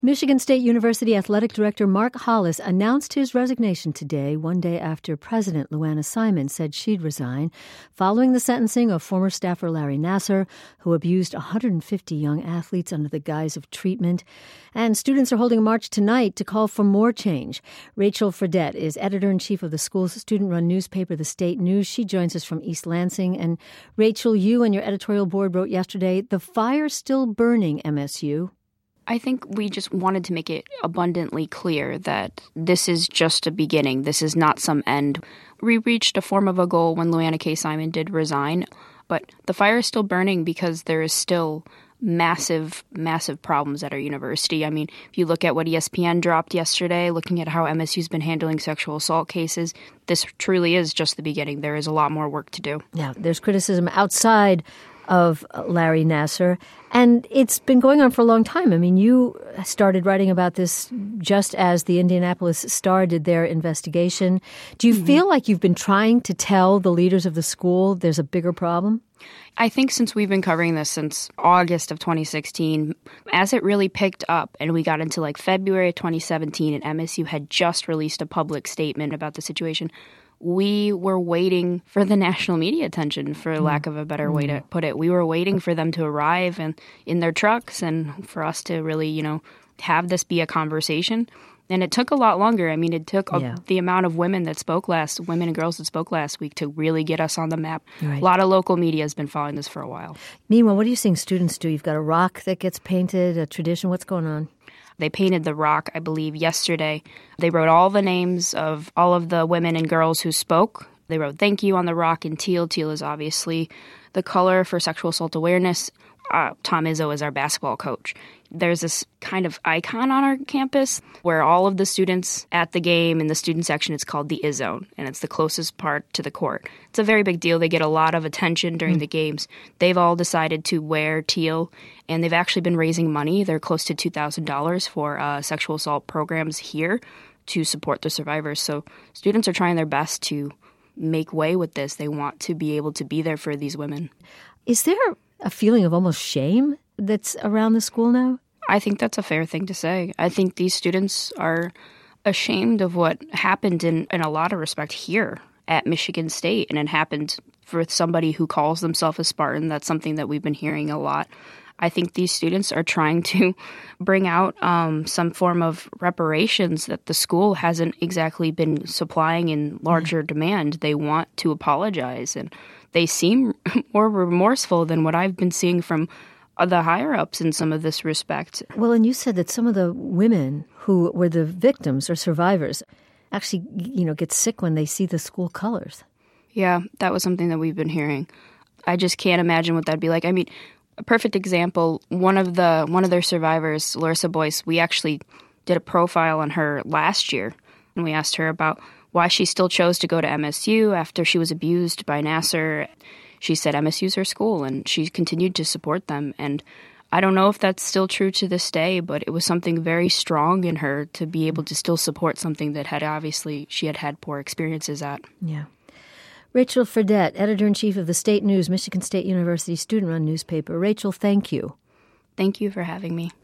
Michigan State University Athletic Director Mark Hollis announced his resignation today, one day after President Luana Simon said she'd resign, following the sentencing of former staffer Larry Nassar, who abused 150 young athletes under the guise of treatment. And students are holding a march tonight to call for more change. Rachel Fredette is editor-in-chief of the school's student-run newspaper, The State News. She joins us from East Lansing. And Rachel, you and your editorial board wrote yesterday, "The fire's still burning, MSU." I think we just wanted to make it abundantly clear that this is just a beginning. This is not some end. We reached a form of a goal when Luana K. Simon did resign, but the fire is still burning because there is still massive, massive problems at our university. I mean, if you look at what ESPN dropped yesterday, looking at how MSU's been handling sexual assault cases, this truly is just the beginning. There is a lot more work to do. Yeah, there's criticism outside of Larry Nassar, and it's been going on for a long time. I mean, you started writing about this just as the Indianapolis Star did their investigation. Do you feel like you've been trying to tell the leaders of the school there's a bigger problem? I think since we've been covering this since August of 2016, as it really picked up and we got into like February of 2017 and MSU had just released a public statement about the situation, we were waiting for the national media attention, for lack of a better way to put it. We were waiting for them to arrive and in their trucks and for us to really, have this be a conversation. And it took a lot longer. I mean, it took the amount of women and girls that spoke last week to really get us on the map. Right. A lot of local media has been following this for a while. Meanwhile, what are you seeing students do? You've got a rock that gets painted, a tradition. What's going on? They painted the rock, I believe, yesterday. They wrote all the names of all of the women and girls who spoke. They wrote thank you on the rock in teal. Teal is obviously the color for sexual assault awareness. Tom Izzo is our basketball coach. There's this kind of icon on our campus where all of the students at the game in the student section, it's called the Izzone, and it's the closest part to the court. It's a very big deal. They get a lot of attention during the games. They've all decided to wear teal, and they've actually been raising money. They're close to $2,000 for sexual assault programs here to support the survivors. So students are trying their best to make way with this. They want to be able to be there for these women. Is there a feeling of almost shame that's around the school now? I think that's a fair thing to say. I think these students are ashamed of what happened in a lot of respect here at Michigan State, and it happened for somebody who calls themselves a Spartan. That's something that we've been hearing a lot. I think these students are trying to bring out some form of reparations that the school hasn't exactly been supplying in larger demand. They want to apologize, and they seem more remorseful than what I've been seeing from the higher-ups in some of this respect. Well, and you said that some of the women who were the victims or survivors actually, get sick when they see the school colors. Yeah, that was something that we've been hearing. I just can't imagine what that'd be like. I mean, a perfect example, one of their survivors, Larissa Boyce, we actually did a profile on her last year, and we asked her about why she still chose to go to MSU after she was abused by Nassar. She said MSU's her school, and she continued to support them. And I don't know if that's still true to this day, but it was something very strong in her to be able to still support something that she had had poor experiences at. Yeah. Rachel Fredette, editor-in-chief of The State News, Michigan State University student-run newspaper. Rachel, thank you. Thank you for having me.